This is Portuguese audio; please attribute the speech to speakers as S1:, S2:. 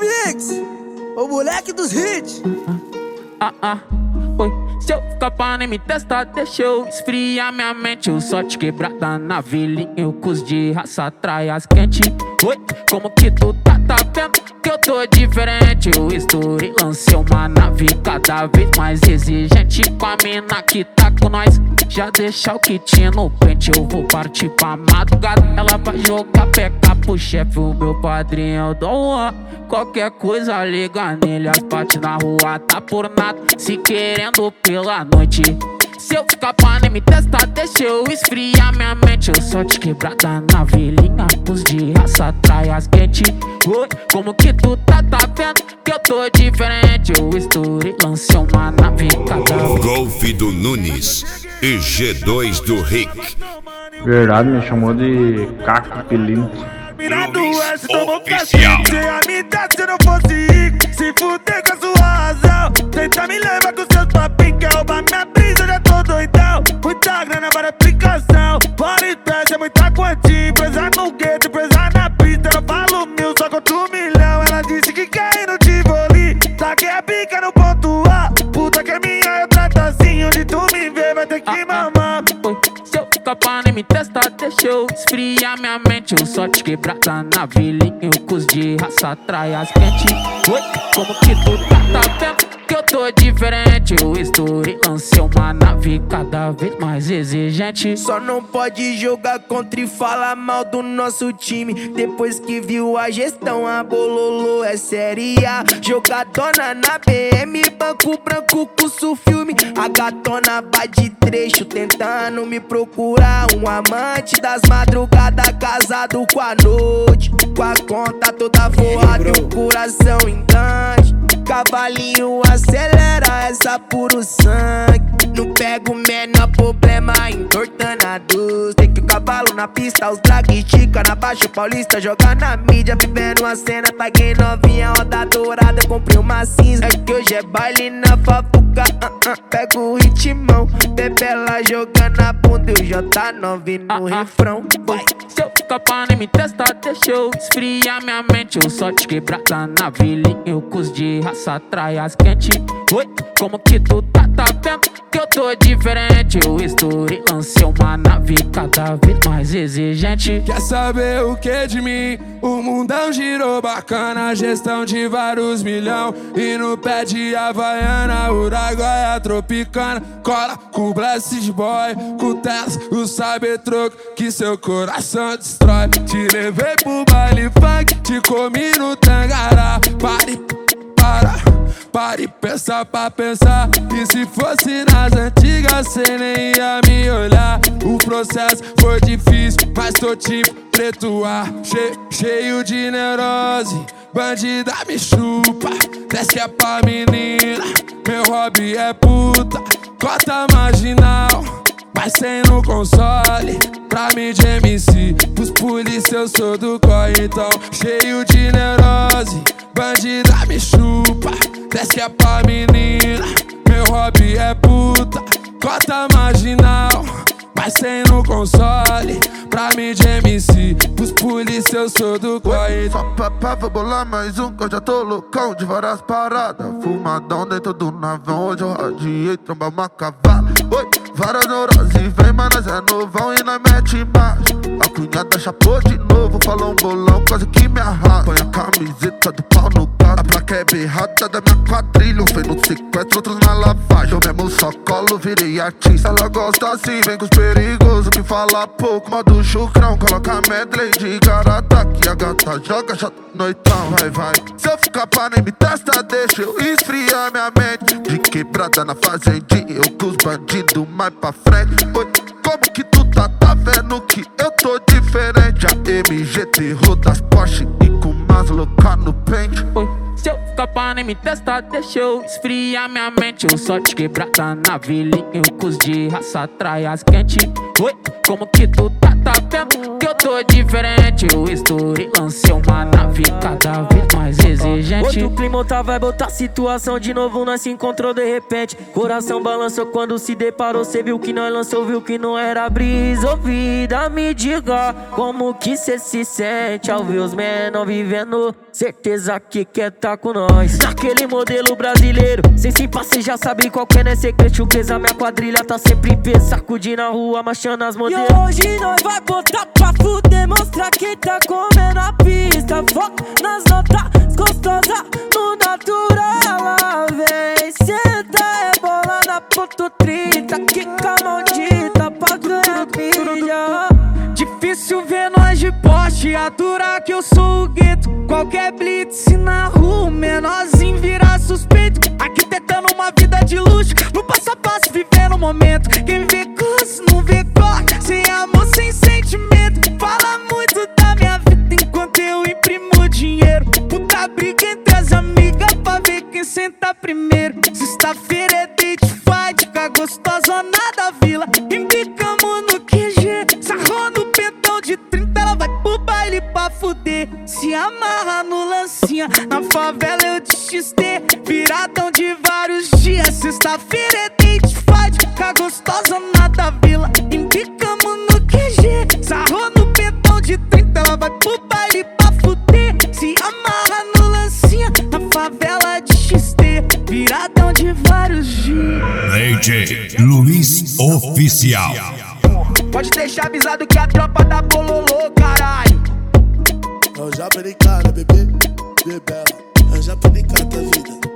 S1: Mix, o moleque dos hits.
S2: Oi. Se eu ficar pra nem me testar, deixa eu esfriar minha mente. Eu só te quebrada na vilinha, com os de raça, traias quente. Oi, como que tu tá vendo que eu tô diferente? Eu estourei, lancei uma nave cada vez mais exigente. Com a mina que tá com nós, já deixa o kit no pente. Eu vou partir pra madrugada, ela vai jogar peca pro chefe. O meu padrinho é Dom Juan, qualquer coisa liga nele. As partes na rua tá por nada, se querendo pela noite. Se eu ficar pra nem me testar, deixa eu esfriar minha mente. Eu só te quebrada na vilinha, pus de raça, traias quente. Oi, como que tu tá vendo que eu tô diferente? Eu estourei, lancei uma nave cada vez.
S3: Golf do Nunes e G2 do Rick.
S4: Verdade, me chamou de Caco Pilinto.
S5: Nunes Oficial. Se me dá se não fosse rico, se fuder com a sua razão. Tenta me levar com seus papinhos, quer roubar minha brisa, já tô doidão. Muita grana para aplicação, para espécie, é muita quantia. Presa no gueto, presa na pista, eu falo mil, só conto 1 milhão. Ela disse que quer ir no Tivoli, saquei a pica no ponto A. Puta que é minha, eu trato assim, onde tu me vê vai ter que mamar.
S2: Se eu ficar pra nem me testar, deixa eu esfriar minha mente. Eu só te quebrada na vilinha, com os de raça, traias quente. Oi, como que tu tá vendo que eu tô diferente? Eu estourei, lancei uma nave cada vez mais exigente.
S1: Só não pode jogar contra e falar mal do nosso time. Depois que viu a gestão, a Bololô é série A. Jogadona na BM, banco branco, curso filme. A gatona vai de trecho, tentando me procurar um amante das madrugadas, casado com a noite, com a conta toda forrada e o coração engante. Cavalinho acelera essa puro sangue. Não pego o menor problema entortando a doce. Tem que o cavalo na pista, os drag estica na Baixa Paulista, joga na mídia, vivendo uma cena. Paguei novinha, roda dourada, eu comprei uma cinza. É que hoje é baile na favuca, pego o ritmão. Bebê ela jogando a bunda e o J9 no refrão. Vai.
S2: Se eu ficar pra nem me testar, deixa eu esfriar minha mente. Eu só te quebrada na vilinha, com os de raça, traias quente. Oi, como que tu tá vendo que eu tô diferente? Eu estourei, lancei uma nave cada vez mais exigente.
S6: Quer saber o que de mim? O mundão girou bacana, gestão de vários milhão. E no pé de Havaiana, Uraguaia tropicana. Cola com o Blessed Boy, com o Tess, o Cybertruck, que seu coração destrói. Te levei pro baile funk, te comi no Tangará. Pare, pensa pra pensar. E se fosse nas antigas, cê nem ia me olhar. O processo foi difícil, mas tô tipo preto ar. Cheio de neurose, bandida me chupa. Desce é pra menina, meu hobby é puta. Cota marginal, mas sem no console. Pra mim de MC, pros polícia eu sou do corre. Então cheio de neurose, bandida me chupa. Desce é pra menina, meu hobby é puta. Cota marginal, mas sem no console. Pra mim de MC, pros polícia eu sou do corre.
S7: Só papá, vou bolar mais um, que eu já tô loucão de várias paradas. Fumadão dentro do navão, hoje eu radiei, tromba uma cavala. Oi, várias neuroses, vem, mas nós é novão e nós mete embaixo. A cunhada chapou de novo, falou um bolão, quase que me arrasta. Põe a camiseta do pau no gato, a placa é berrada da minha quadrilha. Um foi no sequestro, outros na lavagem. Eu mesmo só colo, virei artista. Ela gosta assim, vem com os perigosos, que fala pouco. Modo chucrão, coloca medley de garata, que a gata joga já noitão, vai. Se eu ficar pra nem me testar, deixa eu esfriar minha mente. De quebrada na fazendinha, eu com os bandidos mais pra frente. Oi, como que tu tá vendo que eu tô diferente? A MG terror das Porsche e com umas loucas no pente.
S2: Oi, Se eu ficar pra nem me testar, deixa eu esfriar minha mente. Eu só te quebrada na vilinha, com os de raça atrai as quentes. Oi, como que tu tá vendo que eu tô diferente? Eu estourei, lancei uma nave cada vez mais exigente.
S8: Outro clima, outra vibe, outra situação. De novo nós se encontrou de repente. Coração balançou quando se deparou. Cê viu que nós lançou, viu que não era brisa. Ô vida, me diga como que cê se sente ao ver os menor vivendo. Certeza que quer tá com nós naquele modelo brasileiro. Sem se passar, já sabe qual que é, né? Secreto, o peso, a minha quadrilha tá sempre em pé. Sacudindo a rua, marchando as modelos.
S9: E hoje nós vai botar pra fuder, mostrar quem tá comendo a pista. Foca nas notas gostosas, no natural. Ela vem, senta, é bola na ponto 30. Quica maldita pra ganhar mídia.
S1: Difícil ver nós de poste, aturar que eu sou o gueto. Qualquer blitz na rua, menorzinho vira suspeito. Arquitetando uma vida de luxo, no passo a passo vivendo o momento. Quem vê curso não vê corte, sem amor, sem sentimento. Fala muito da minha vida enquanto eu imprimo dinheiro. Puta briga entre as amigas pra ver quem senta primeiro. Sexta-feira é date fight, com a gostosona da vila. Embicamos no QG, sarrou no pentão de 30. Ela vai pro baile pra fuder, se amarra no lancinha. Na favela eu de XT, viradão de vários dias. Sexta-feira é date fight, com a gostosona da vila. Embicamos no QG, sarrou no pentão de 30. Ela vai pro baile pra fuder, se amarra no lancinha. Na favela de XT, viradão de vários dias.
S3: DJ Luiz Oficial.
S1: Pode deixar avisado que a tropa da bololô, caralho.
S10: Eu já pedi cara, bebê, bebê. Eu já pedi cara da vida.